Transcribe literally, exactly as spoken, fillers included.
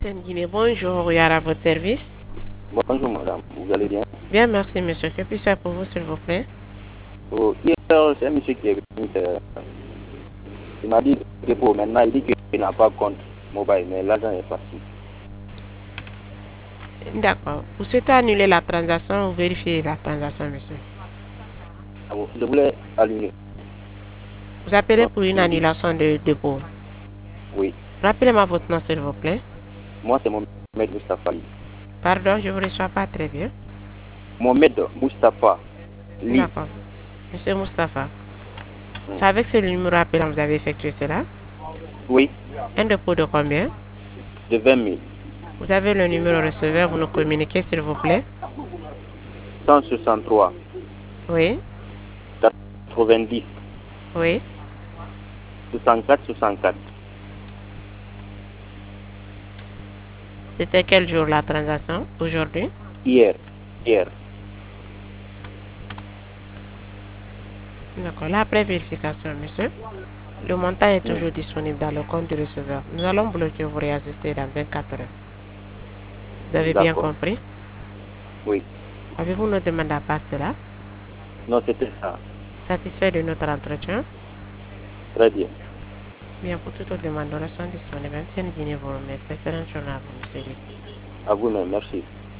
Guinée, bonjour, Yara, à votre service. Bonjour madame, vous allez bien? Bien, merci monsieur. Que puis-je faire pour vous, s'il vous plaît? Oh, hier, c'est un monsieur qui est venu, euh, il m'a dit que pour maintenant, il dit qu'il n'a pas de compte mobile, mais l'argent est parti. D'accord. Vous souhaitez annuler la transaction ou vérifier la transaction, monsieur? Ah bon, je voulais allumer. Vous appelez Donc, pour une il dit, annulation de dépôt. oui, Rappelez-moi votre nom, s'il vous plaît. moi c'est Mohamed Mustafa Ly. Pardon, je ne vous reçois pas très bien. Mohamed Mustafa Ly. D'accord. Monsieur Moustapha, Hmm. c'est avec ce numéro appelant que vous avez effectué cela? Oui, Un dépôt de combien? de vingt mille. Vous avez le numéro receveur, vous nous communiquez, s'il vous plaît? cent soixante-trois, Oui, quatre-vingt-dix, oui. soixante-quatre, soixante-quatre. C'était quel jour la transaction? Aujourd'hui? Hier, hier. D'accord. Là, après vérification, monsieur, le montant est Hmm. toujours disponible dans le compte du receveur. Nous allons bloquer vos réajustés dans vingt-quatre heures. Vous avez bien D'accord, compris? oui. Avez-vous une demande à part cela? Non, c'était ça. Satisfait de notre entretien? Très bien. Bien, pour toute autre demande, nous restons disponibles. Ancienne Guinée vous remercie. Excellente journée à vous, monsieur. À vous-même, merci.